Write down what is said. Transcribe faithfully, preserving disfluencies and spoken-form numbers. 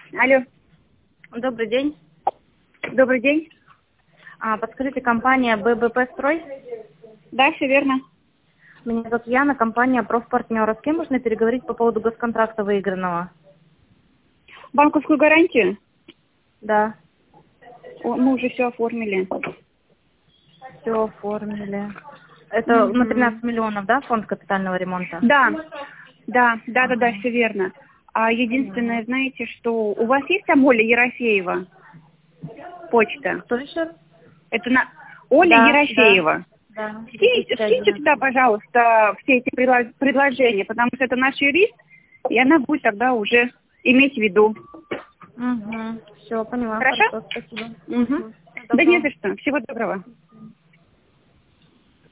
Алло. Добрый день. Добрый день. А, подскажите, компания ББП Строй? Да, все верно. Меня зовут Яна, компания Профпартнер. С кем можно переговорить по поводу госконтракта выигранного? Банковскую гарантию? Да. О, мы уже все оформили. Все оформили. Это Угу. на тринадцать миллионов, да, фонд капитального ремонта? Да, да, да, да, да, Ага. все верно. А единственное, Поняла. знаете, что у вас есть там Оля Ерофеева? Почта. Кто еще? Это на Оля Да, да, Ерофеева. да. Скиньте, скиньте туда, пожалуйста, все эти предло- предложения, потому что это наш юрист, и она будет тогда уже иметь в виду. Угу. Все, поняла. Хорошо? Хорошо, спасибо. Угу. Угу. Да не за что. Всего доброго.